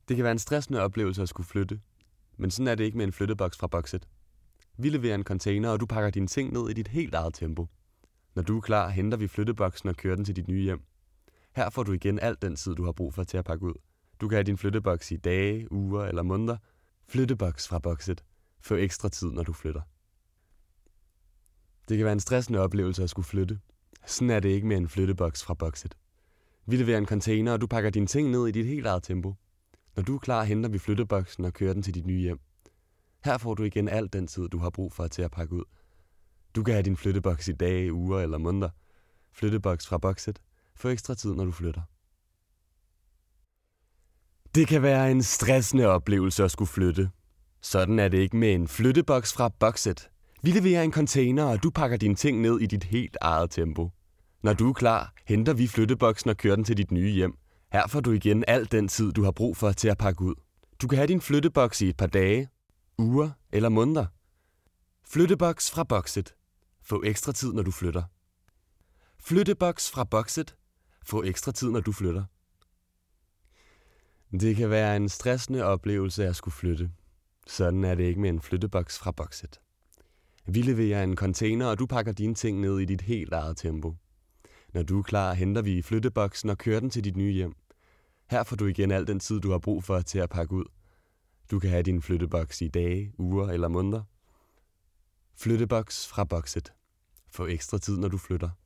Det kan være en stressende oplevelse at skulle flytte, men sådan er det ikke med en flytteboks fra Boxit. Vi leverer en container, og du pakker dine ting ned i dit helt eget tempo. Når du er klar, henter vi flytteboksen og kører den til dit nye hjem. Her får du igen alt den tid, du har brug for til at pakke ud. Du kan have din flytteboks i dage, uger eller måneder. Flytteboks fra Boxit. Få ekstra tid, når du flytter. Det kan være en stressende oplevelse at skulle flytte. Sådan er det ikke med en flytteboks fra Boxit. Vi leverer en container, og du pakker dine ting ned i dit helt eget tempo. Når du er klar, henter vi flytteboksen og kører den til dit nye hjem. Her får du igen alt den tid, du har brug for til at pakke ud. Du kan have din flytteboks i dage, uger eller måneder. Flytteboks fra Boxit. Få ekstra tid, når du flytter. Det kan være en stressende oplevelse at skulle flytte. Sådan er det ikke med en flytteboks fra Boxit. Vi leverer en container, og du pakker dine ting ned i dit helt eget tempo. Når du er klar, henter vi flytteboksen og kører den til dit nye hjem. Her får du igen al den tid, du har brug for til at pakke ud. Du kan have din flytteboks i et par dage, uger eller måneder. Flytteboks fra Boxit. Få ekstra tid, når du flytter. Flytteboks fra Boxit. Få ekstra tid, når du flytter. Det kan være en stressende oplevelse at skulle flytte. Sådan er det ikke med en flytteboks fra Boxit. Vi leverer en container, og du pakker dine ting ned i dit helt eget tempo. Når du er klar, henter vi flytteboksen og kører den til dit nye hjem. Her får du igen al den tid, du har brug for til at pakke ud. Du kan have din flytteboks i dage, uger eller måneder. Flytteboks fra Boxit. Få ekstra tid, når du flytter.